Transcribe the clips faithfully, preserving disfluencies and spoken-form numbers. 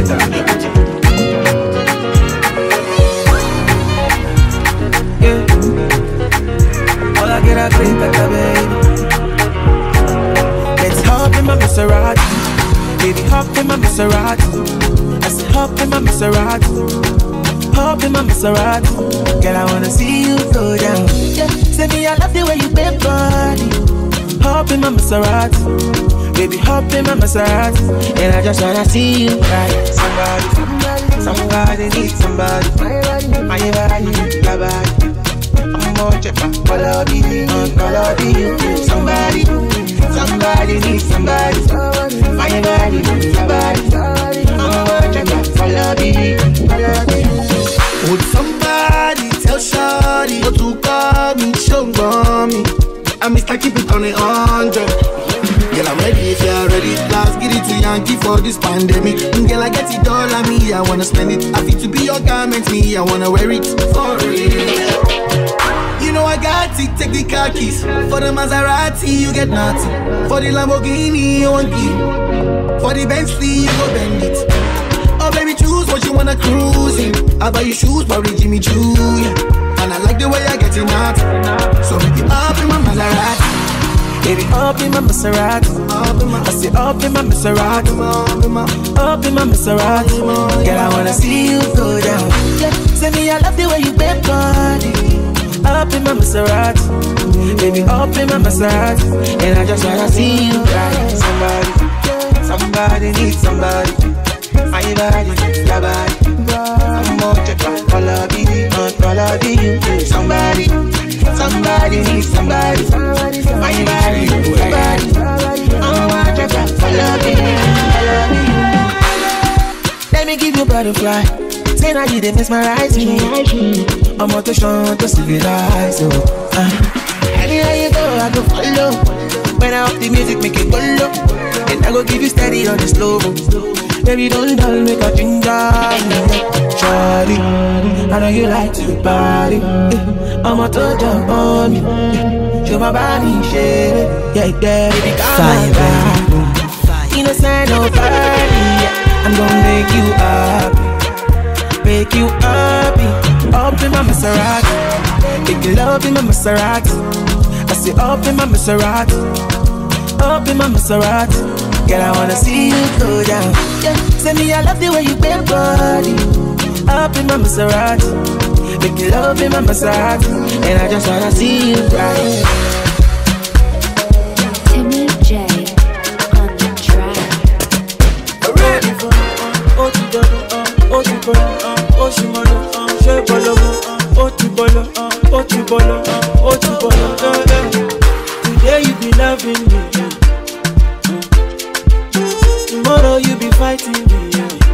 Yeah. All I get a great better, baby. Let's hop in my Maserati. Baby, hop in my Maserati. I said hop in my Maserati. Hop in my Maserati. Girl, I wanna see you go down. Yeah. Say me, I love the way you bend body. Hop in my Maserati. Baby, hop in my Maserati. And I just wanna see you right. Somebody, somebody, somebody needs somebody. My body, your body. I'm more check my color, color, somebody, somebody needs somebody. My body, your body. I'm more check my color, would somebody tell Shawty what to call me, show me? I miss like keep it on a hundred. Girl, I'm ready if you're ready. Let's get it to Yankee for this pandemic. Girl, I get it all on me, I wanna spend it. I feel to be your garment, me, I wanna wear it for real. You know I got it, take the car keys. For the Maserati, you get nothing. For the Lamborghini, you want key. For the Bentley, you go bend it. Oh baby, choose what you wanna cruise in. I buy you shoes, probably Jimmy Choo, yeah. And I like the way I get it out. So make it up in my Maserati. Baby, up in my Maserati. I say up in my Maserati. Up in my Maserati. Girl, I wanna see you go down. Yeah. Say me, I love the way you bend body. Up in my Maserati. Baby, up in my Maserati. And I just wanna see you right. Somebody, somebody needs somebody. My body, your body. I'm more check my color, color, you. Somebody, somebody needs somebody. My body, your body. I'm more check my color, let me give you butterfly. Say now you didn't mesmerize me. I'm out to show to civilize you. Uh, anywhere you go, I go follow. When I up the music, make it go low. And I go give you steady on the slow. Baby, don't dull, make a ginger. Shawty, I know you like to party. I'm out to jump on me. Show my body, shake it. Yeah, yeah, baby, come on back. Innocent, no party. I'm gonna make you happy. Make you happy. Up in my Maserati. Make you love in my Maserati. I say up in my Maserati. Up in my Maserati. Girl, I wanna see you go down. Yeah. Say me, I love the way you bend body. Up in my Maserati. Make you love in my Maserati. And I just wanna see you right. Timmy J on the track. Ready for oh to bolo, oh to bolo, oh to bolo, she bolo, oh to bolo, oh to bolo, oh to bolo. Today you be loving me. Tomorrow you be fighting me.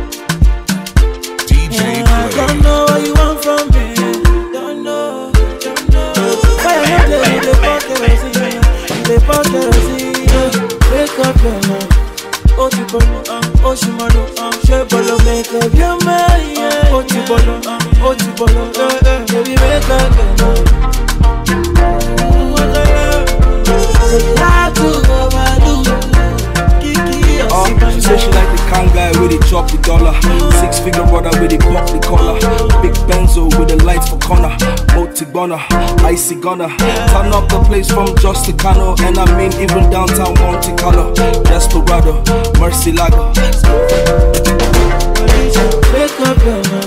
D J yeah, I don't know what you want from me. Don't know, don't know. Why I know they they put kerosene, they put kerosene. Wake up your love. Oh tu bolo, oh tu bolo, she bolo, make up your mind. Oh tu bolo, oh tu bolo, baby make up your love. Say I to overdo. Uh, she said she like the kind guy with the chop the dollar. Six figure brother with the pop the collar. Big Benzo with the lights for corner. Multi gunner, icy gunner. Turn up the place from Just Cano. And I mean even downtown Monte Carlo. Desperado, Mercy Lago. Wake up your mind.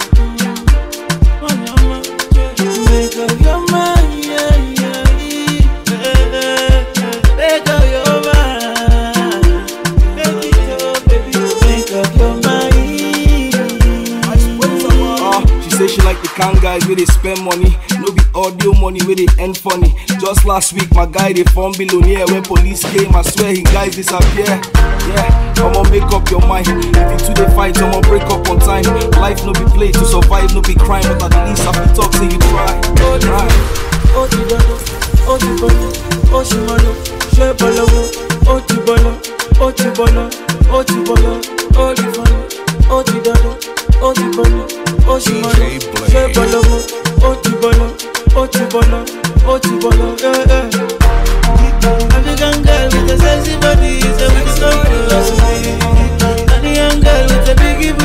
Make up your mind, yeah, yeah, yeah. Make up your mind. Make it up, baby. Make up your mind. Uh, she say she like the kind guys where they spend money. No be audio money where they end funny. Just last week my guy they found billionaire. When police came I swear he guys disappear. Yeah, I'ma make up your mind. If you two they fight, I'ma break up on time. Life no be play, to survive no be crime. But at least I can talk till you try. Try. Oh tu bolo, oh tu bolo, oh tu bolo, she bolo, oh tu bolo, oh tu bolo, oh tu bolo, oh tu bolo, oh tu bolo, oh tu bolo, oh tu bolo, she bolo, oh tu bolo, oh tu bolo, oh tu bolo, yeah yeah. African girl with a sexy body, so we can go close to me. And the young girl with a biggie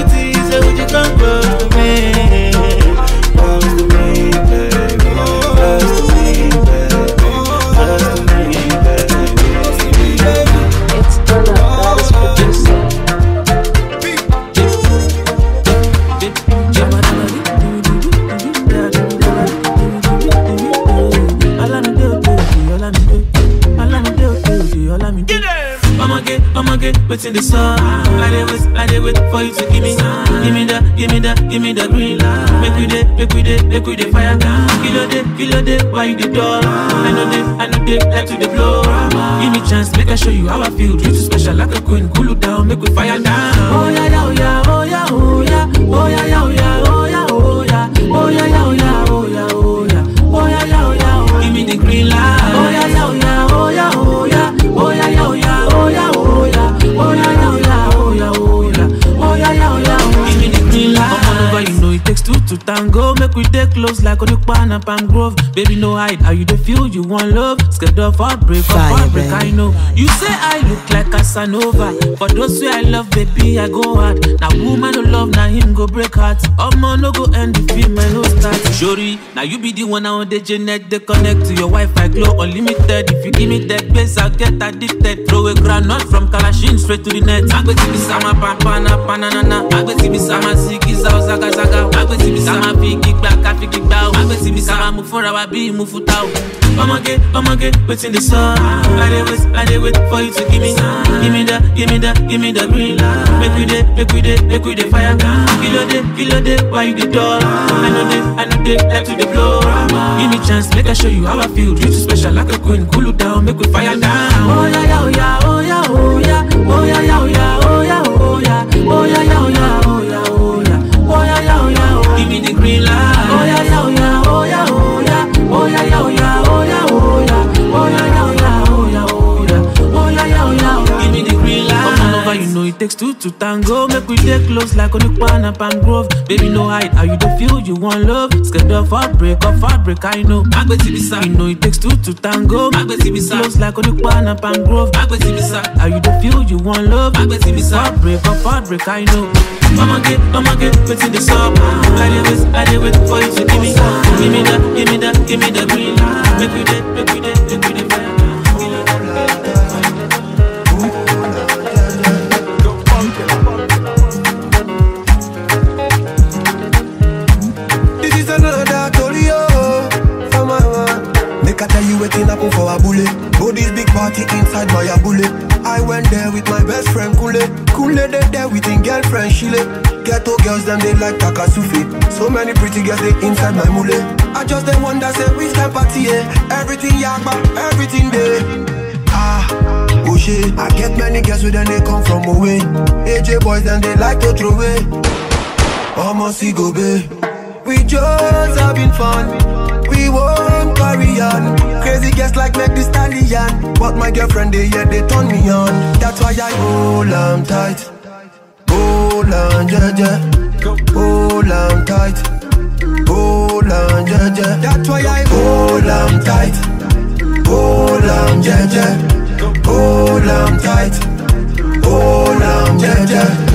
waiting the sun. I dey wait, I dey wait for you to give me, give me the, give me the, give me the green light. Make we dey, make we dey, make we dey fire. Kilo day, kilo day, why you the door? I know they, I know they like to the blow. Give me chance, make I show you how I feel. Treat you special like a queen, cool you down, make we fire down. Oh yeah, yeah, oh yeah, oh yeah, oh yeah, oh yeah, yeah, oh yeah, oh yeah, oh yeah, oh yeah, yeah, oh yeah, oh yeah, oh yeah, oh yeah, yeah, oh yeah. Give me the green light. Oh yeah, yeah, oh yeah, oh yeah, oh yeah, oh yeah, yeah, oh yeah, oh yeah, oh yeah, oh yeah, yeah, oh yeah, oh yeah, oh yeah, oh yeah, yeah, oh yeah. Give me the green light. Come on over, you know it takes two to tango. Make we take close like Onukpan and Palm Grove. Baby, no hide, how you dey feel? You want love? Scared of heartbreak, of heartbreak, I know. You say I look like Casanova. For those who I love, baby, I go hard. Now woman no love, now him go break heart. Omo no go end the film, I no start. Shori, now you be the one now on the Janet. They connect to your Wi-Fi, glow unlimited. If you give me that base, I'll get addicted. Throw a granite from Kalashin straight to the net. Agbeti bi sama pampana panana. Agbeti bi sama sikiza ozaga zaga. Agbeti bi sama fiki gbaka fiki gbao. Agbeti bi sama move for our be move for tao. I'ma get, I'ma get, waiting the sun. I dey wait, I dey wait for you to give me, give me the, give me the, give me the green light. Make we dey, make we dey, make we dey fire. Kilo day, kilo day, why you the door? I know they, I know they like to the blow. Give me chance, make I show you how I feel. Treat you special like a queen, cool you down, make we fire down. Oh yeah, yeah, oh yeah, oh yeah, oh yeah, oh yeah, yeah, oh yeah, oh yeah, oh yeah, oh yeah, yeah, oh yeah, oh yeah, oh yeah, oh yeah, yeah, oh yeah. Give me the green light. Oh yeah, yeah, oh yeah, oh yeah, oh yeah, oh yeah, yeah, oh yeah, oh yeah, oh yeah, oh yeah, yeah, oh yeah, oh yeah, oh yeah, oh yeah, yeah, oh yeah. Give me the green light. Come on over, you know it takes two to tango. Make we dey close like Onukpan and Palm Grove. Baby, no hide, how you dey feel? You want love? Scared of heartbreak, of heartbreak, I know. Agbeti bi sa, you know it takes two to tango. Agbeti bi sa, close like Onukpan and Palm Grove. Agbeti bi sa, how you dey feel? You want love? Agbeti bi sa, heartbreak, of heartbreak, I know. I'ma get, I'ma get, waiting the sun. I dey wait, I dey wait for you to give me, give me the, give me the, give me the green light. Make we dey, make we dey, make we dey fire. This is another story, oh, for my man. Make I tell you waiting happen for a bullet. Go this big party inside my bullet. I went there with my best friend Kule. Kule they there with his girlfriend Shile. Ghetto girls them they like Takasufi. So many pretty girls they inside my mule. I just they wonder say which can party eh? Everything yakba, everything there. Ah, oh shit. I get many girls with them they come from away. A J boys then they like to throw away. Almost see go babe. We just having fun. We won't carry on. Crazy girls like make the stallion. But my girlfriend they yeah they turn me on. That's why I hold on tight. Hold on, yeah, yeah. Hold on tight. Hold on, yeah, yeah. That's why I hold on tight. Hold on, yeah, yeah. Hold on tight. Hold on, yeah, yeah.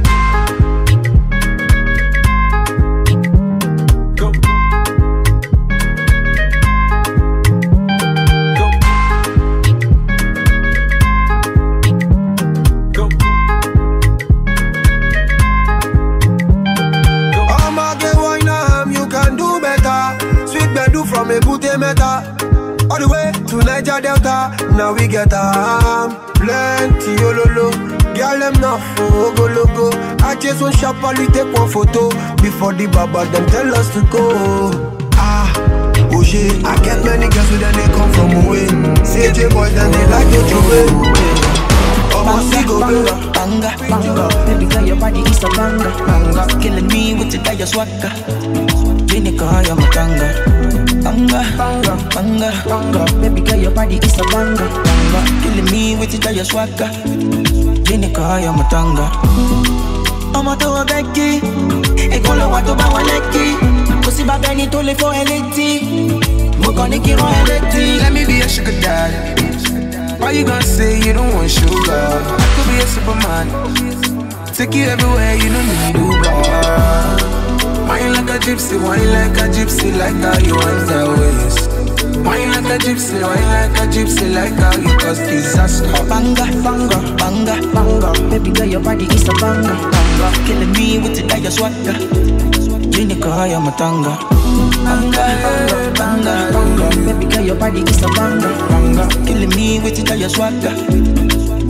All the way to Niger Delta, now we get um plenty ololo. Girl them not for go logo. I just want shop only take one photo before the baba them tell us to go. Ah, oh shit, I get many girls with them they come from away. C J boys then they like to throw it. Banga, banga, banga, baby girl your body is a banga, banga, killing me with the dire swagger. Jenica, you're my tanga. Banga, banga, banga, banga, baby girl your body is a banga, banga, killing me with the dire swagger. Jenica, you're my tanga. I'm a to a becky, e con lo guato ba waleki, così va bene to le fo eletti, mo con i kiro eletti. Let me be a sugar daddy. Why you gonna say you don't want sugar? I could be a superman. Take you everywhere, you don't need Uber. Wine like a gypsy, wine like a gypsy, like how you want that waist. Wine like a gypsy, wine like a gypsy, like how you cause disaster. Banga, banga, banga, banga, baby girl your body is a banga, banga, killing me with the dire swagger. Jenica, you're my tanga. Banga, banga, banga, banga, baby girl your body is a banga, banga, killing me with the dire swagger.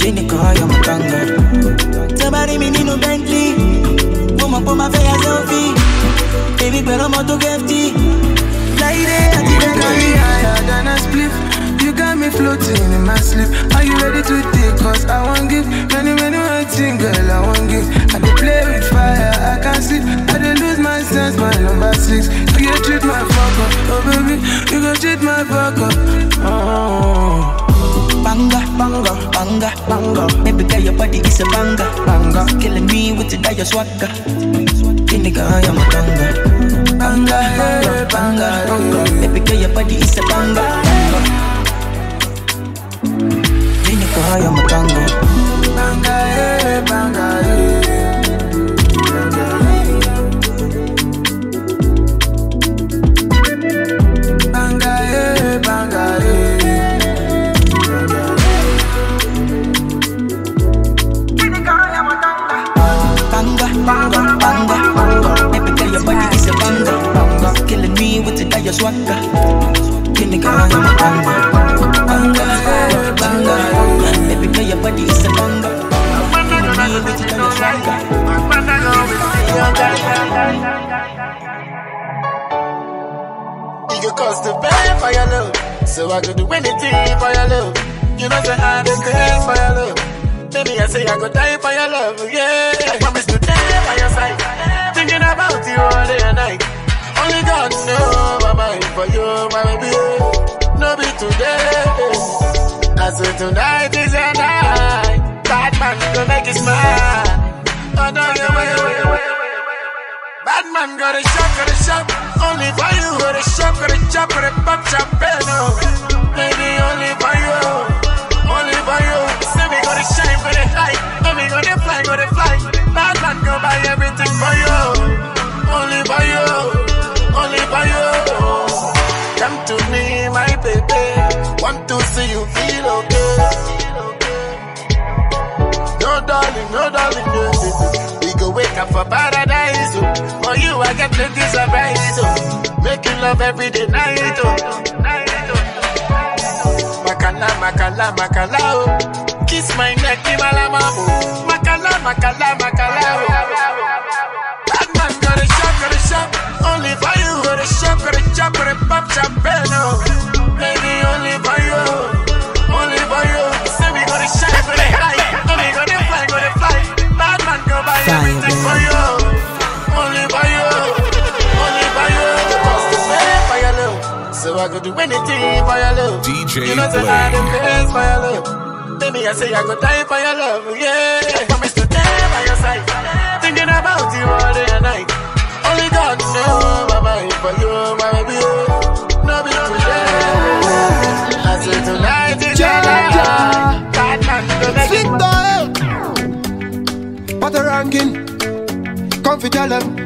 Jenny call you my tanga. Somebody me need no Bentley. Mama put my face selfie. Baby, but I'm out to get tea. Lady, I think I got me higher than a spliff. You got me floating in my sleep. Are you ready to take? Cause I won't give. Many, many, many things, girl, I won't give. I dey play with fire, I can't sleep. I dey lose my sense, my number six. You can treat my fuck up, oh baby. You can treat my fuck up. Oh. Banga, banga, banga, banga. Baby girl, your body is a banga, banga. Killing me with the dire swagger. Nigga, I'm a banga. Banga, banga, banga, banga. Baby girl, your body is a banga, banga. Nigga, I'm a banga. Banga, eh, banga, eh. Banga, eh, banga, eh. Banga, banga, banga, banga. Baby girl, your body is a banga, banga. Killing me with the dire swagger. Killing girl, I'm a banga, banga, banga. Baby girl, your body is a banga. Killing me with the dire swagger. You cost to pay for your love, so I could do anything for your love. You know say I don't care for your love. Baby, I say I could die for your love, yeah. I promise to die by your side, thinking about you all day and night. Only God knows my mind for you, my baby. No be today, I say tonight is your night. Bad man gonna make you smile. Oh no, you wait, wait, wait. Bad man got a shop, got a shop. Only for you, got a shop, got a chop, got a pop champagne. Baby, only for you, only for you. Say we gonna shine for the light, and we gonna fly, gonna fly. Bad man go buy everything for you, only for you, only for you. Come to me, my baby. Want to see you feel okay. No darling, no darling, no baby. We go wake up for paradise, oh. For you I get plenty surprise, oh. Making love every day, night, oh. Makala, makala, makala, oh. Kiss my neck, imalama, oh. Makala, makala, makala, oh. Bad man got a shop, got a shop. Only for you, got a shop, got a chop, got a pop champagne, oh. Baby, only for you, only for you. Say we gonna shine for the light, and we gonna fly, gonna fly. Bad man go buy everything for you, only for you, only for you. Cost to pay for your love, so I could do anything for your love. D J you know say I don't care for your love. Baby, I say I could die for your love, yeah. I promise to die by your side, thinking about you all day and night. Only God knows my mind for you, my baby. No be today. I say tonight is your night. Bad man go make it. What a ranking. Come fi tell them.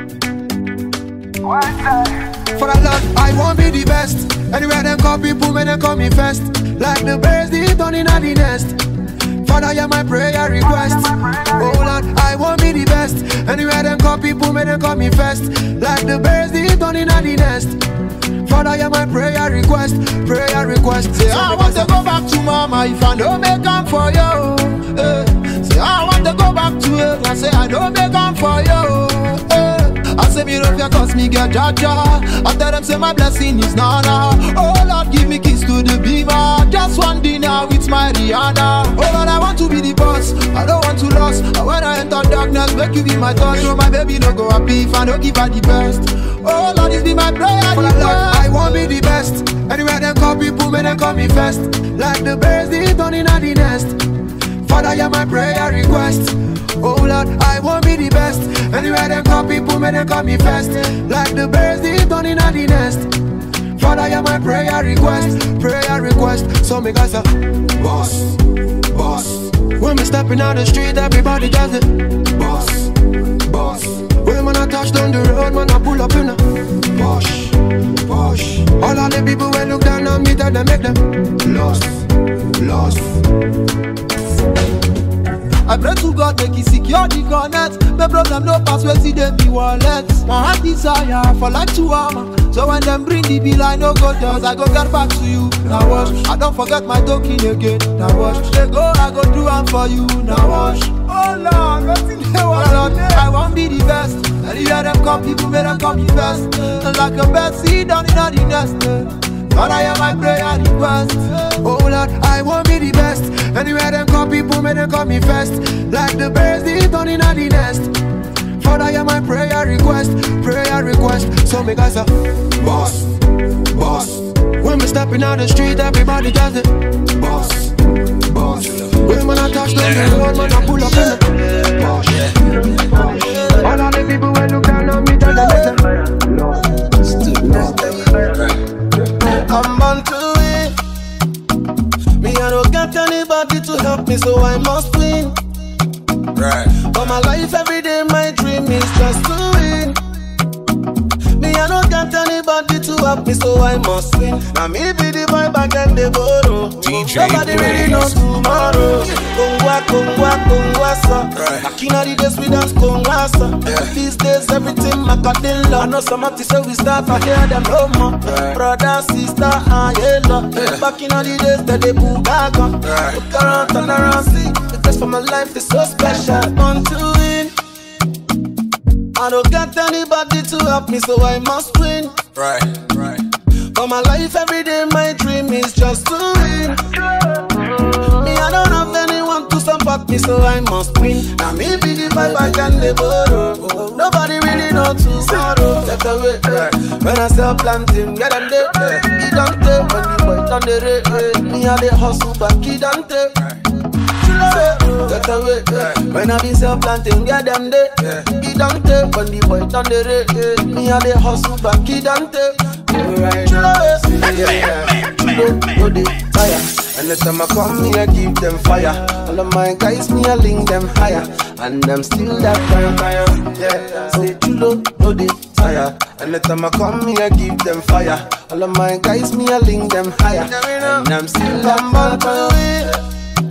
For a lot, I won't be the best. Anywhere them call people, may they call me first. Like the birds, they done in the nest. Father, hear my prayer request. Oh Lord, I won't be the best. Anywhere them call people, may they call me first. Like the birds, they done in the nest. Father, hear my prayer request. Prayer request. Say, I want to go back to mama if I don't make them for you. Uh, say, I want to go back to her. I say, I don't make them for you. Uh, I say, me love you cause me get jaja. I tell them say my blessing is nana. Oh Lord, give me kiss to the beamer. Just one dinner with my Rihanna. Oh Lord, I want to be the boss. I don't want to lose. And when I enter darkness, make you be my touch. So my baby no go happy if I don't give her the best. Oh Lord, this be my prayer. Lord, I won't be the best. Anywhere them call people, may they call me first. Like the birds, they done in the nest. Father, hear my prayer request. Oh Lord, I won't be the best. Anywhere them call people, may they call me first. Like the birds, they done in the nest. Father, hear my prayer request. Prayer request. So me guys say, boss, boss. When me stepping out the street, everybody does it. Boss, boss. When man I touch down the road, man I pull up in a Posh, posh. All of the people when look down on me, tell them make them lost, lost. I pray to God make he secure the connect. The problem no pass where see them be wallet. My heart desire for like two armor. So when them bring the bill I no go down. I go get back to you. Now wash. I don't forget my token again. Now wash. They go I go do am for you. Now wash. Oh Lord, nothing they want. Oh Lord, I won't be the best. And you hear them come, people make them come the best. And like a bed seed down in the nest. God, I am my prayer request. Oh Lord, I won't be the best. Anywhere them come, people make them come me first. Like the birds, they down in the nest. Father, I am my prayer request, prayer request. So make us a boss, boss. When we stepping on the street, everybody does it. Boss, boss. When man I touch the road, man I pull up in the boss, boss. All of the people when look down on me, tell them it's a no, no. I'm born to win. Me I don't get anybody to help me, so I must win. Right. For my life every day, my dream is just to win. Me I don't get anybody to help me, so I must win. Now me be the boy back and the borrow. D J Nobody really knows tomorrow. Kongwa, kongwa, kongwa, sa. Back in the days we dance kongwa, sa. These days everything macadilla. I know some artists say we start, I hear them no more. Right. Brother, sister, and yellow. Yeah. Back in the days that they bugaga. Right. Look around, turn around, see. The best for my life is so special. Want to win. I don't get anybody to help me, so I must win. Right, right. For my life every day, my dream is just to win. Me, I don't have anyone to support me, so I must win. Now me be the vibe I can live borrow. Nobody really know tomorrow. That's the way, right. When I sell planting, get them there. He don't take when the boy done the rate. Me and the hustle back, he don't take. Get away, yeah. When I be self planting, get them there. He don't take when the boy done the rate. Me and the hustle back, he don't take. Right now, go the fire. And the time I come, me I give them fire. All of my guys, me I link them higher. And them still that fire, fire. Yeah, say chulo, go the fire. And the time I come, me I give them fire. All of my guys, me I link them higher. And I'm still that fire.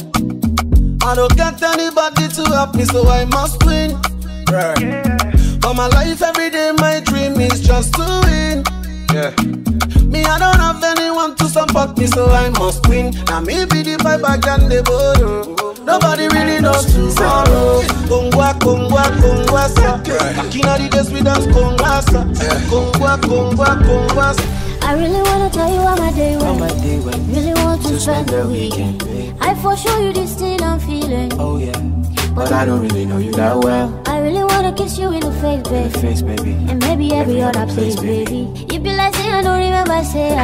I don't get anybody to help me, so I must win. Right. For my life every day, my dream is just to win. Yeah. Me, I don't have anyone to support me, so I must win. Now me be the vibe I can the borrow. Nobody really knows tomorrow. Kongwa, kongwa, kongwa, sa. Back in the days we dance kongwa, sa. Kongwa, kongwa, kongwa, sa. I really wanna tell you how my day went. How my day went. Really want to spend the weekend. I for sure you this thing I'm feeling. Oh yeah, but I don't really know you that well. I really wanna kiss you in the face, baby. In the face, baby. And maybe every, every other place, baby. baby. You be like, say I don't remember, say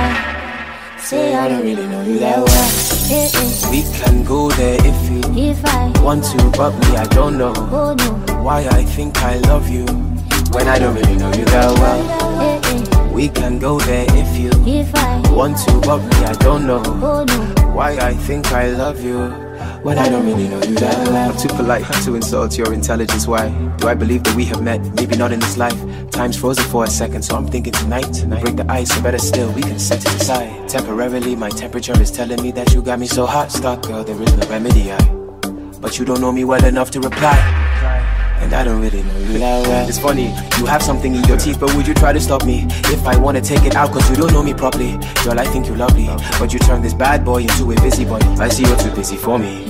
I. Say I don't really know you that well. Hey, hey. We can go there if you if I want to, but me I don't know. Oh no. Why I think I love you when I don't really know you that well. Hey, hey. We can go there if you if I want to, but me I don't know. Oh no. Why I think I love you when I don't really know you that well. I'm too polite to insult your intelligence. Why do I believe that we have met? Maybe not in this life. Time's frozen for a second, so I'm thinking tonight. Tonight. Break the ice, or better still, we can set it aside. Temporarily, my temperature is telling me that you got me so hot. Stuck, girl, there is no remedy. I, but you don't know me well enough to reply. And I don't really know you that well. It's funny, you have something in your teeth, but would you try to stop me? If I wanna take it out, cause you don't know me properly. Girl, I think you're lovely, but you turn this bad boy into a busybody. I see you're too busy for me.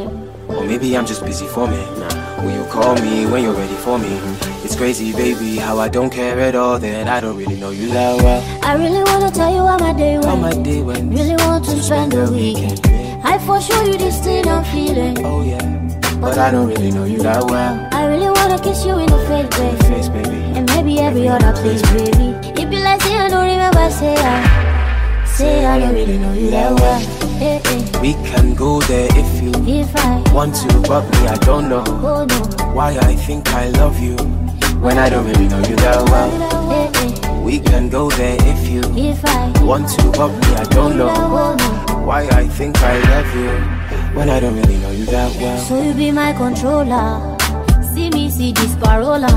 Or maybe I'm just busy for me. Will you call me when you're ready for me? It's crazy, baby, how I don't care at all. Then I don't really know you that well. I really wanna tell you how my day went. How my day went. Really want to spend the weekend. I for sure you this thing I'm feeling. Oh yeah, but I don't really know you that well. I really wanna kiss you in the face, baby. In the face, baby. And maybe every other place, baby. It be like, say I don't remember, say I. Say I don't really know you that well. Hey, hey. We can go there if you if I want to, but me I don't know. Oh no. Why I think I love you when I don't really know you that well. Hey, hey. We can go there if you if I want to, but me I don't know. Oh no. Why I think I love you when I don't really know you that well. So you be my controller. See me, see this parola.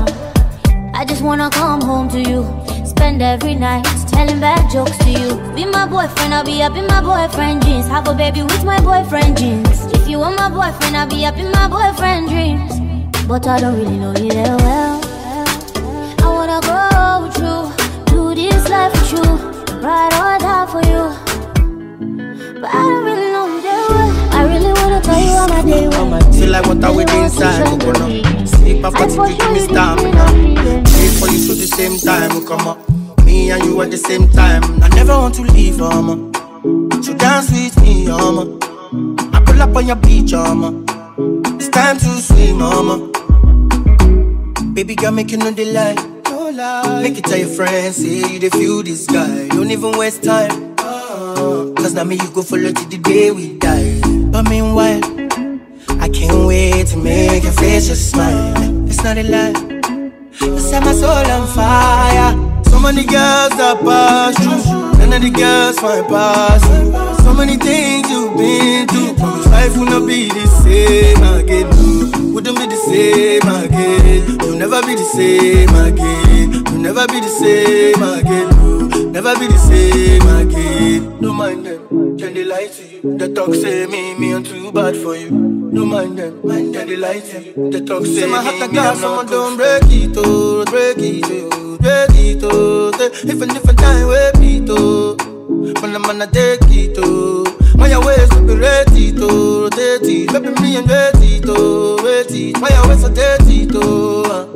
I just wanna come home to you. Spend every night telling bad jokes to you. Be my boyfriend, I'll be up in my boyfriend jeans. Have a baby with my boyfriend jeans. If you want my boyfriend, I'll be up in my boyfriend dreams. But I don't really know you that well. I wanna go with you, do this life with you, ride or die for you. But I don't really know you that well. I really wanna tell you on my day one. Feel like water with inside, coconut. Sleep after to give me stamina. Wait for you to the same time, we come up. Me and you at the same time. I never want to leave, mama. So dance with me, mama. I pull up on your beach, mama. It's time to swim, mama. Baby girl, make you know the light. Make it tell your friends, say you the feel this guy. Don't even waste time. Cause now me you go follow till the day we die. But meanwhile, I can't wait to make your face just smile. It's not a lie. You set my soul on fire. So many girls that pass through, none of the girls find passing. So many things you've been through. Promise life will not be the same again. No, wouldn't be the same again. You'll never be the same again. You'll never be the same again. No, never be the same again. No mind them, can they lie to you? The talk say me, me I'm too bad for you. No mind them, mind can they lie to you? The talk say, say my heart a glass, someone don't break it, oh, break it, oh, break it, oh. If a different time, wait it, oh. When I'm gonna take it, oh. My ways to be ready, to rotate it. Baby, me and wait it, oh, wait it. My ways to take it, oh.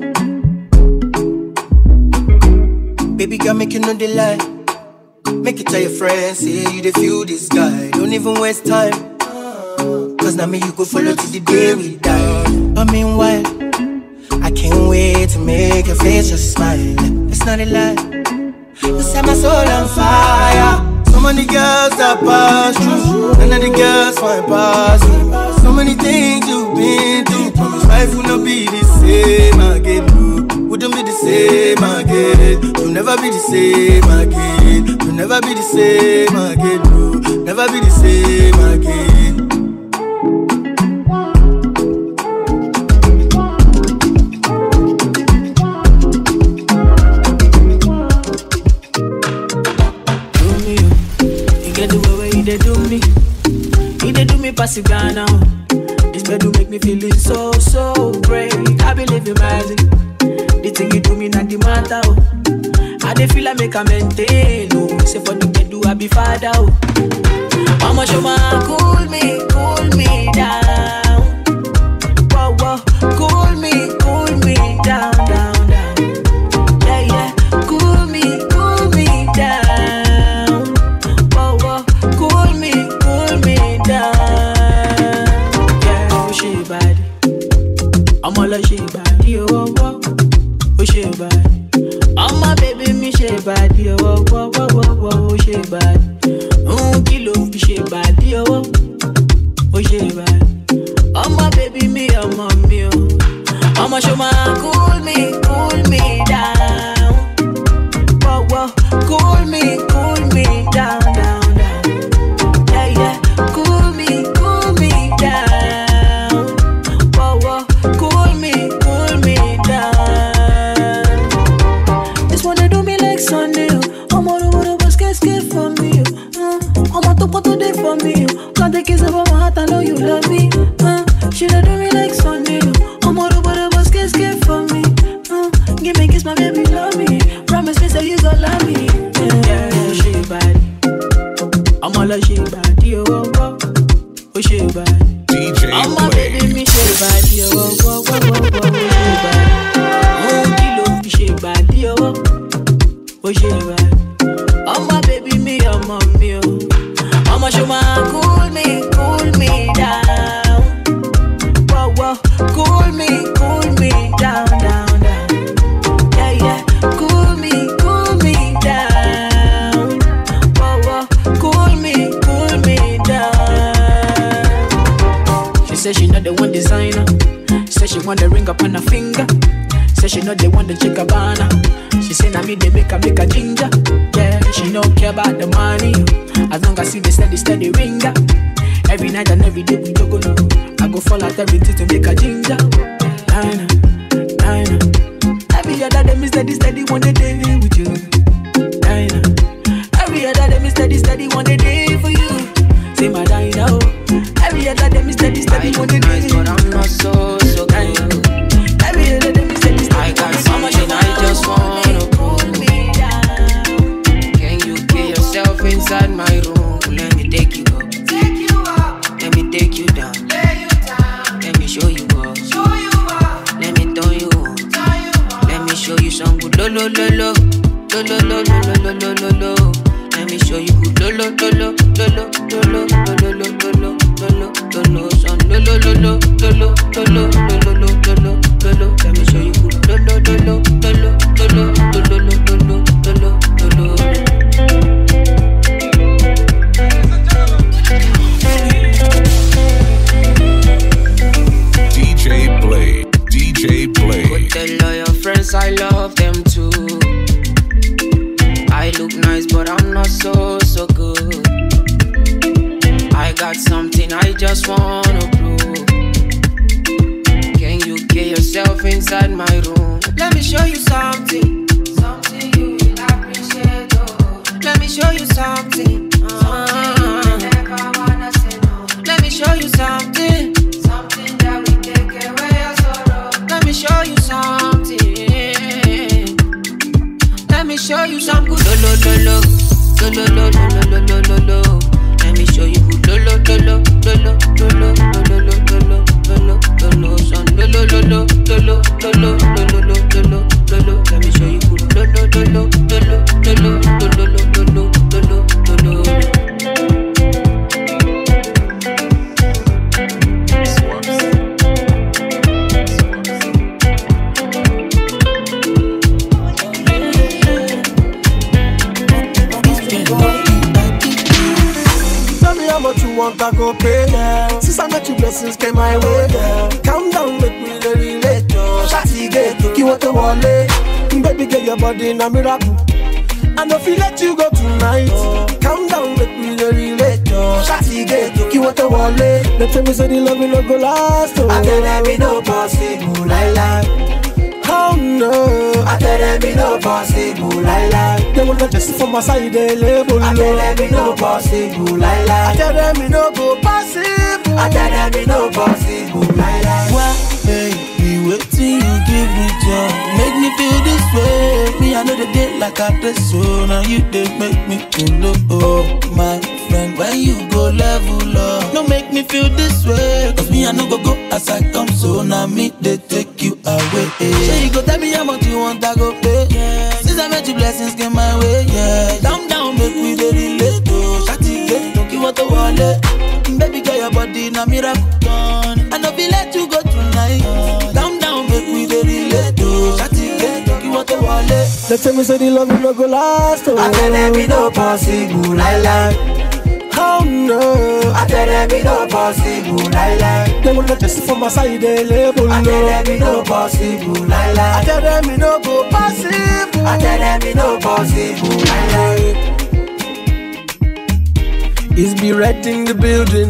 Baby girl, make you know the lie. Make it tell your friends, say you the feel this guy. Don't even waste time. Cause now me you go follow till the day we die. But meanwhile, I can't wait to make your face just smile. It's not a lie. You set my soul on fire. So many girls that pass through, none of the girls find passing. So many things you've been through. Promise life will not be the same again. No, wouldn't be the same again. You'll never be the same again. You'll never be the same again. No, never be the same again. They do me, he they do me pass it down now. This bed do make me feeling so, so great. I believe in magic. The thing you do me not the matter. Oh. I they feel I make a maintain. Oh. Say for the bed do I be father. Oh. Mama show my cool me, cool me down. Whoa, whoa, cool me, cool me down, down, down. Yeah, yeah, cool me, cool me down. I'm all a she body, oh, oh, oh, oh, she body. I'm my baby, me she body, oh, oh, oh, oh, oh, oh, she body. Oh, kilo, she body, oh, oh, oh, she body. I'm my baby, me, I'm my me, oh. I'ma show my cool me, cool me down. Whoa, whoa, cool me, cool me down, down, down. Yeah, yeah, cool me, cool me down. Sunday, I'm all over the bus, get scared for me. Uh, I'm a top of today for me. Can't take kiss about my heart, I know you love me. Uh, she don't do me like Sunday. I'm all over the bus, get scared for me. Uh, give me a kiss, my baby, love me. Promise me, say you gon' love me. Yeah, yeah, she body. I'm all a she body, oh, oh, oh, oh, she body. D J I'm my baby, me she body, oh, oh, oh, oh, oh, oh, she body. Oh, kilo, she body, oh, oh. Oh, she bad. Oh, my baby, me, oh, mommy, oh. I'ma show my cool me, cool me down. Whoa, whoa, cool me, cool me down, down, down. Yeah, yeah, cool me, cool me down. Whoa, whoa, cool me, cool me down. She said she not the one designer. Said she want the ring up on her finger. Said she not the one the chick Cabana. She say na me they make her make a ginger. Yeah, she no care about the money. As long as see the steady steady ringer. Every night and every day we go go no. I go fall out everything to make a ginger. Nine, nine. Every other day me steady steady one day with you. Nine. Every other day me steady steady one day for you. Say my Dinah. Every other day lo lo lo lo, lo lo lo lo lo lo lo lo. Let me show you good lo lo lo lo lo lo lo lo lo lo lo lo lo lo son lo lo lo lo lo lo lo lo lo lo lo lo. Let me show you good lo lo lo lo lo lo lo lo lo lo lo lo. D J Play, D J Play. Go tell all your friends I love them too. I look nice, but I'm not so, so good. I got something I just wanna prove. Can you get yourself inside my room? Let me show you something, something you will appreciate. Oh. Let me show you something, uh, something you never wanna say no. Let me show you something, something that will take away your sorrow. Let me show you something. Let me show you some good lo lo lo lo lo lo lo lo lo lo lo. Let me show you good lo lo lo lo lo lo lo lo lo lo lo lo lo son lo lo lo lo lo lo lo lo lo lo lo lo. Let me show you good lo lo lo lo lo lo lo lo lo lo lo lo. Want to go pay, yeah. Since I met you, blessings came my way, yeah. Calm down, make me really relate, yo. Shawty get to you want to wallet. Baby, get your body in a miracle. I know if you let you go tonight. Calm down, make me really relate, yo. Shawty get to you want to wallet. They tell me say the love will not go last, oh. I tell them it no possible, I lie. Oh no, I tell them it no possible, I lie. They want to just for my side, they label. I tell them it no possible, I lie. I tell them it no go possible. I tell them it no possible, I lie. Why, baby, wait till you give me joy. Make me feel this way. Me, I know the day like I did so. Now you did make me feel low, oh, my friend. When you go level up, no make me feel this way. Cause me, I know go go as I come. So now me, they take you away. So you go tell me how much you want, I go pay. Yeah. Since I met you, blessings came my way. Yeah. Down, down, make me the relate. Oh, shawty get, don't give what the wallet. Baby, get your body in a miracle. I know we let you go tonight. Down, down, make me the relate. Oh, shawty get, don't give what the wallet. They tell me say the love will not go last. Oh. I tell them it no possible, I lie. Oh no, I tell them it no possible, I lie. They will not just for my side, they label. I tell them it no possible, I lie. I tell them it no go possible. I tell them it no possible, I lie. It's be right in the building.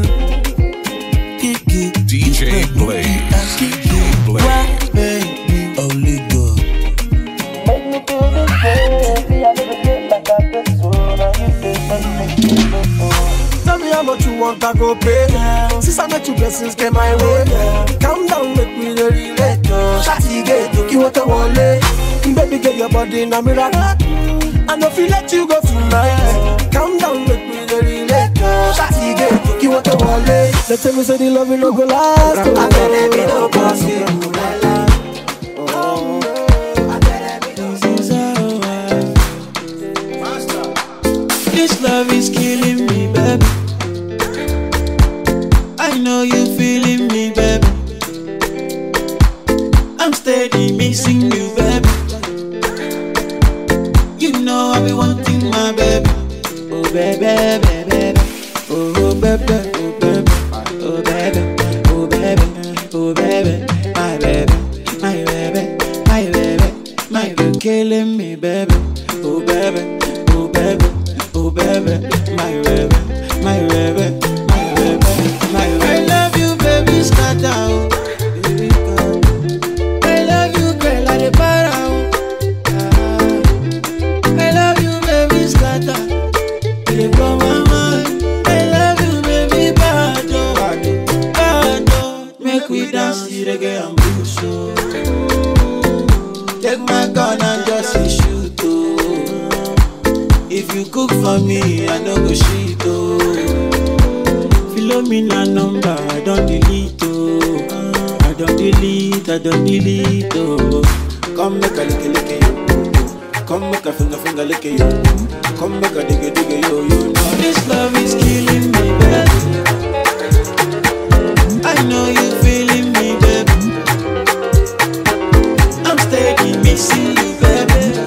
D J Play, D J Play. Baby, only go. Make me feel this way. See, I never get like I did so. Now you feel like tell me how much you want, I go pay. Yeah. Since I met you, blessings came my way. Yeah. Calm down, make me really relate. Shawty get to you want to wallet. Baby, get your body in a miracle. I know if you let you go tonight. Calm down, make me really relate. Shawty get to you want to wallet. They tell me say the love will not go last. I tell them it no possible, la la. Oh no, I tell them it no possible. This love is killing me, baby. I know you feeling me, baby. I'm steady missing you, baby. You know I be wanting my baby. Oh baby, baby, baby. Oh baby, oh baby, oh baby, oh baby, oh baby, my baby, my baby, my baby, my baby, killing me, baby. Oh baby, oh baby, oh baby, my baby, my baby, my baby, my baby. I love you, baby, scatter. I love you, girl, I dey para. I love you, baby, scatter. You blow my mind. I love you, baby, bado, bado. Make we dance, reggae and blues. Take my gun and just shoot. If you cook for me, I no go shit. Follow me na number, I don't delete. I don't delete, I don't delete. Come make a lick, lick, lick. Come make a finger finger lick you. Come make a digga digga yo. You know this love is killing me, baby. I know you feeling me, baby. I'm steady missing you, baby.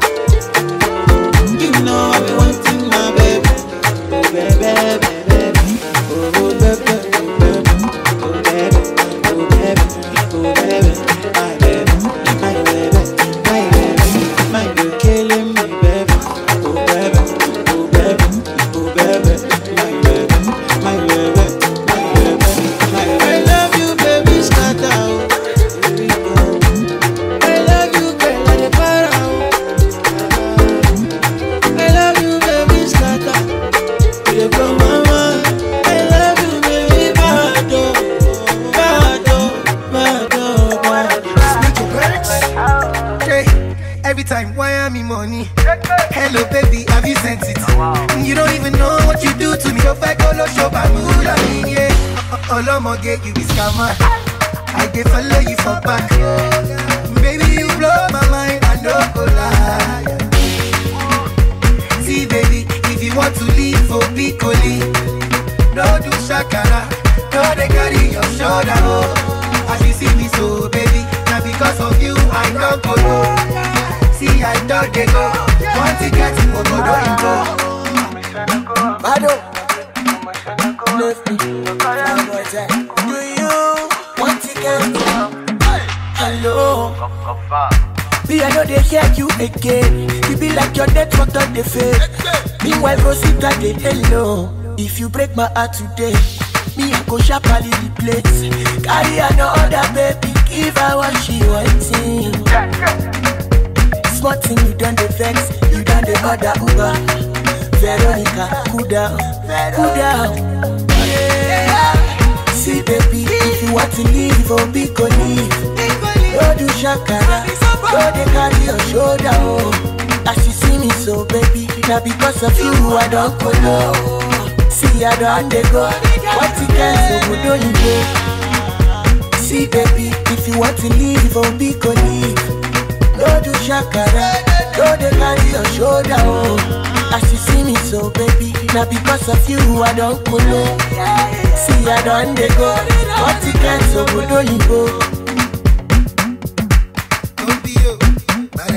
You know I've been wanting my baby. Oh baby, baby, oh baby, oh baby, oh baby, oh baby, my baby, my baby, my baby, my girl killing me, baby. Oh baby, oh baby, oh baby, my baby, my baby, my baby, my baby. I love you, baby, scatter. I love you, girl, I dey para. I love you, baby, scatter. You go mama. I love you, baby, bado, bado, bado, bado. Hey, every time, why am I money? Hello, baby, have you sent it? You don't even know what you do to me. If I go to shop, I'm moving, yeah. All I'm gonna get you is scammer. I dey follow you for back. Baby, you blow my mind, I don't go lie. See, baby, if you want to leave for Piccoli, no do shakara, no they carry your shoulder, oh. As you see me so, baby, now because of you, I don't go low. See, I don't they go. Want to get you, go go do go. Bado, left me. Do you want to get hello? Me, I know they hear you again. You be like your network on the fake. Meanwhile, Rosita, they hello. If you break my heart today, me, I go sharply replace. Carry another baby, give her what she wanting. Small thing, you done the vex, you done the other Uber. Veronica, cool down, cool down. Yeah. See, baby, if you want to leave, oh, be go leave. Don't do shakara, don't they carry your shoulder, oh. As you see me so, baby, now because of you, I don't go low. See, I don't they go. What you can so good, don't you go? See, baby, if you want to leave, oh, be go leave. Don't do shakara, don't they carry your shoulder, oh. As you see me so, baby, now because of you, I don't go low. See, I don't they go. What you can so good, don't you go? Don't be you, but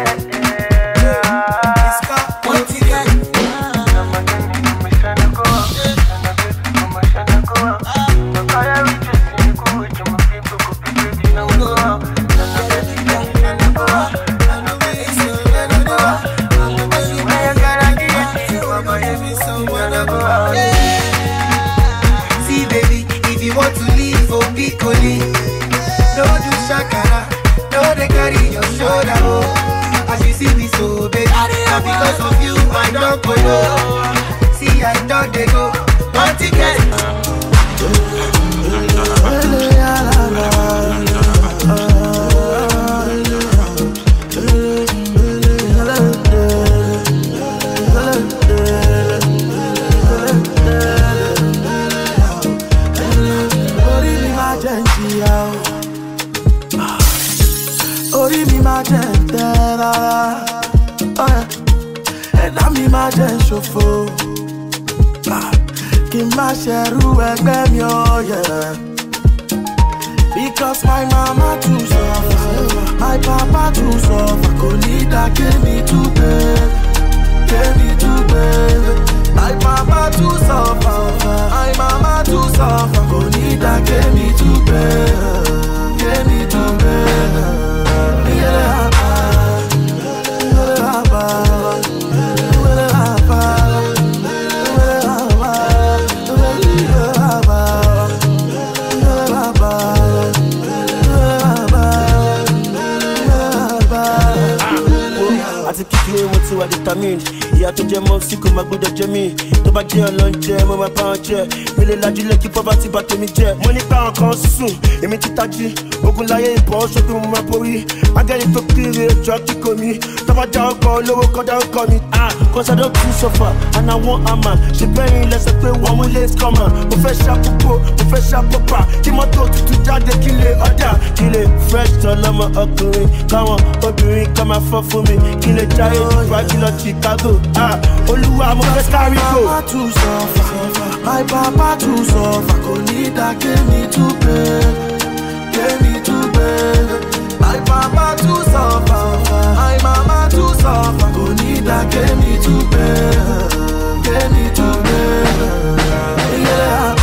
what you can. See, baby, if you want to leave for Piccoli, no do shakara, no they carry your shoulder, oh. As you see me so, baby, now because of you, I don't go low. See, I don't they go, one ticket. Ori mi ma jẹ tẹ rárá, ẹ̀dá mi ma jẹ ṣòfò, kí n má ṣẹrú ẹgbẹ́ mi ó yẹ. Because my mama too suffer, my papa too suffer, kò ní dá kémi tún bẹ́ẹ̀, kémi tún bẹ́ẹ̀. My papa too suffer, my mama too suffer, kò ní dá kémi tún bẹ́ẹ̀, kémi tún bẹ́ẹ̀. Àti kíkiri mo ti wà determined. Ìyá tó jẹ mọ́ sí kò máa gbọ́dọ̀ jẹ mí. Tó bá jẹ́ ọlọ́njẹ mo máa bá wọn jẹ. Mi lè lajú lẹ́kí poverty bá tèmi jẹ. Mo ní pa àwọn kan sùn, èmi ti tají. Ogun láyé ìbọn ṣojú mo máa borí. Agẹ́ni tó kiri jọ kíkọ mi. Tó bá já ọkọ̀ olówó kọjá ọkọ̀ mi. Cause I don't too suffer and I want a man. Ṣé bẹ́yìn lẹ́sẹ̀ pé wọ́n mú late comer. Mo fẹ́ ṣàpòpò, mo fẹ́ ṣàpòpà. Kí mọ́tò tuntun jáde kí lè ọ̀dà. Kí lè fresh tán lọ́mọ ọkùnrin. Káwọn obìnrin kan máa fọ́ fún mi. Kí lè lè jáde níwájú lọ Chicago. Olúwa mo fẹ́ carry go. My papa too suffer, my papa too suffer. Kò ní dákẹ́ mi too pay, get me too pay. My papa too suffer, my mama too suffer. Kò ní dákẹ́ mi too pay, get me too pay. Yeah.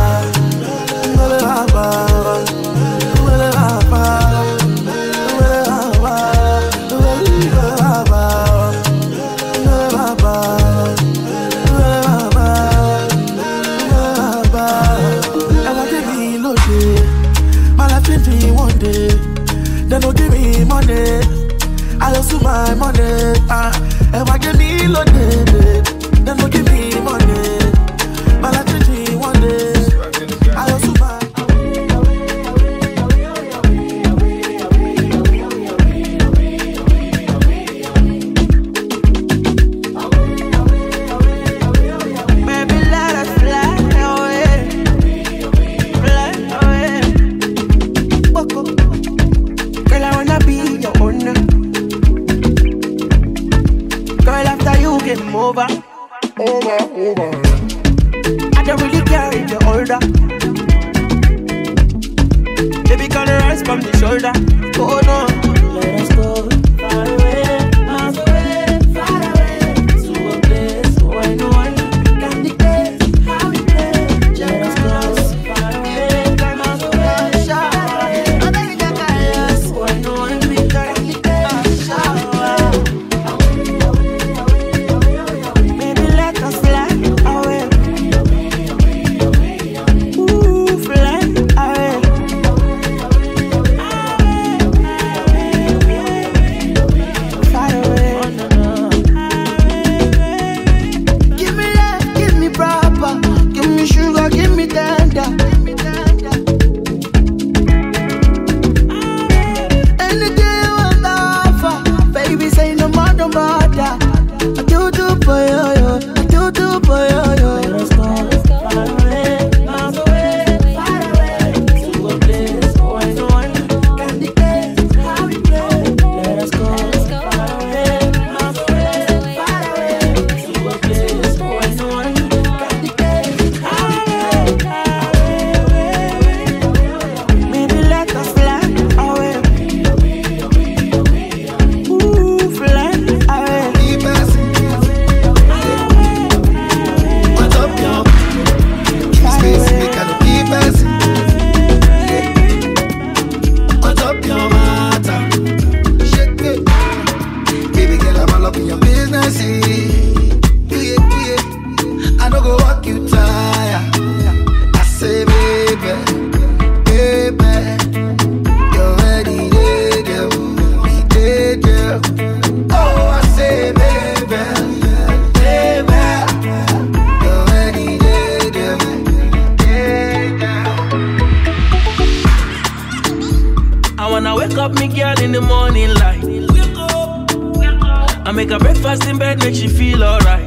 They don't give me money, I just do my money. Ah, if I give me loaded, they don't give me money. But I treat me one day, I just do my. Baby, let us fly away, fly away. Boko. Girl, I wanna be your owner. Girl, after you get over, over, over. I don't really care if you're older. Baby, girl, the rise from the shoulder. Oh no, let us go far away, miles away, far away, to a place where no one can dictate how we play. Let us go far away, miles away, far away. Maybe let us fly away. Ooh, fly away. Fly away. Give me love, give me proper. Give me sugar, give me tender. Anything you want to offer, baby, say no more, no bother. I do do for you, yo. I do do for you, yo. Let us go far away, miles away, far away, to a place where no one can dictate how we play. Let us go far away, miles away, far away, to a place where no one can dictate how we play. Maybe let us fly away. Ooh, fly away. Keep us. What's up, y'all? Space, we can keep us. What's up, your matter? Shake it. Baby girl, I'm all up in your business. Yeah, yeah. I don't go walk you tired. I say, baby, baby, you're ready, yeah, girl. Be dead, girl. Oh, I say, baby, baby, you're ready, yeah, girl. Yeah, girl. I wanna wake up me girl in the morning light. I make her breakfast in bed, make she feel alright.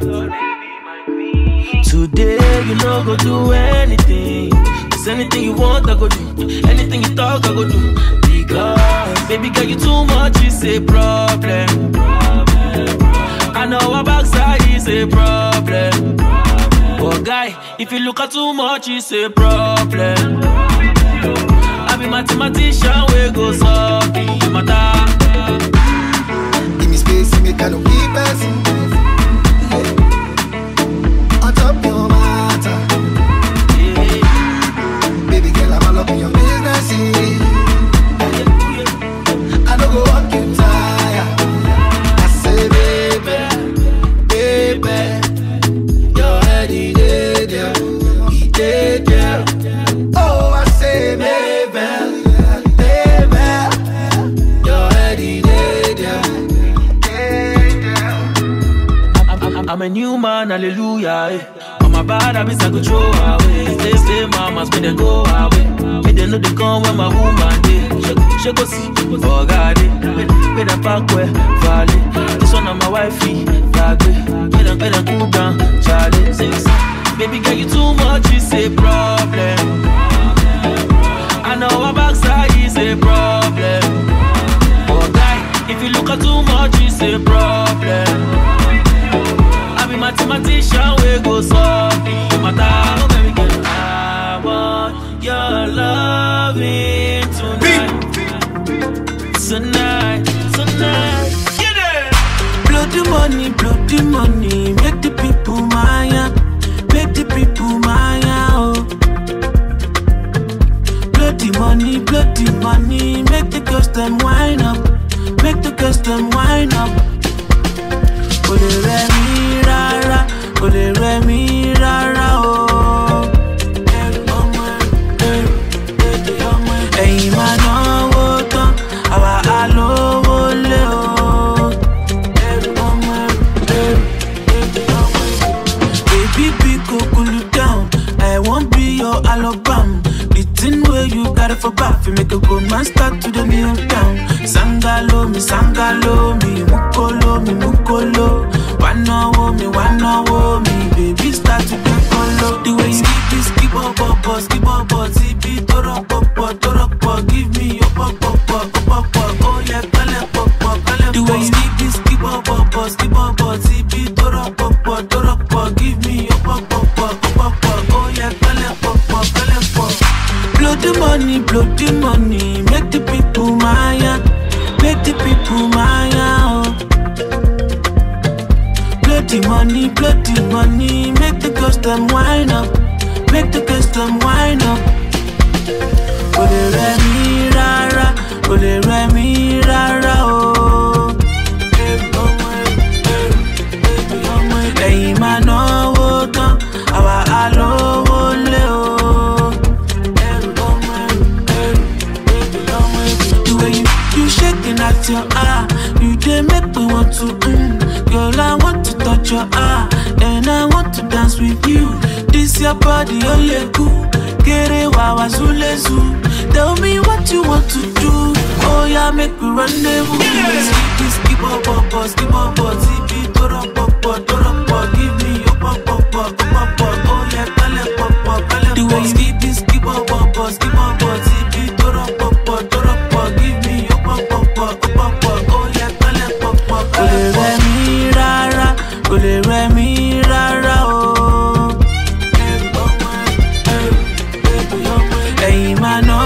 Today you know go do anything. Cause anything you want I go do. Anything you talk I go do. Because baby girl you too much is a problem. I know our backside is a problem. But guy, if you look at too much it's a problem. I be mathematician we go solve the matter. Give me space, make I no keep us. On top your matter. Baby girl, I'm all up in your business. I don't go walk you tired. I say, baby, baby, you're ready, dead, yeah. He dead, yeah. Oh, I say, baby, baby, you're ready, dead, yeah. I'm a new man, hallelujah. Eh. On my bad habits, I go throw away. Stay, stay, mamas, when they go away. Me, they know they come when my woman day. She go see, oh God, eh. Me, that back where, valley. This one on my wifey, flag way. Me, them, me, them cool down, Charlie. Six. Baby, girl, you too much, it's a problem. I know our backside is a problem. Oh, guy, if you look at too much, it's a problem. I be mathematician, we go solve the matter. Oh baby girl, I want your loving tonight, tonight, tonight. Get it. Blow the money, blow the money, make the people mine, make the people mine, oh. Blow the money, blow the money, make the girls them wine up, make the girls them wine up. Oh the re mi rara, oh the re mi rara, oh. Ẹ̀yin máa náwó tán, àwa á lówó lé o. Baby, big go cool you down. I won't be your Alabama. The thing where you got it for back, you make a good man start to the new town. Sangalo me, sangalo me, mukolo me, mukolo. Wanawo me, wanawo me, baby start to be colo. The way you keep this, keep up, up, up, keep up, up, zippy, torok, up, up, torok, up, give me your pop, pop, pop, pop, pop, oh yeah, kale, pop, pop, kale. The way you keep this, keep up, up, up, keep up, up, zippy, torok, up, up, torok, up, give me your pop, pop, pop, pop, pop, oh yeah, kale, pop, pop, kale, pop. Blow the money, blow the money, make the people mine, make the people mine, oh. Blow the money, blow the money, make the girls them wine up, make the girls them wine up. Oh the re mi rara, oh the re mi rara, oh. Ẹ̀yin máa náwó tán, àwa á lówó lé o. The way you, you shaking at your eye, you dey make me want to, mm. Girl, I want to touch your eye, and I want to dance with you. This your body, only cool. Kere wawa zule zoo. Tell me what you want to do. Oh yeah, make me rendezvous. Skip this, skip up, up, up, skip up, up, zippy, torop, up, up, torop, up. Give me your pop, pop, pop, pop, pop. Oh yeah, kale, pop, pop, kale, pop. The way you skip this, skip up, up, up, skip up, up, zippy, torop, up, up, torop, up. Give me your pop, pop, pop, pop, pop. Oh yeah, kale, pop, pop, kale, pop. Oh le re mi rara, oh le re mi rara, oh. Ẹ̀yin máa ná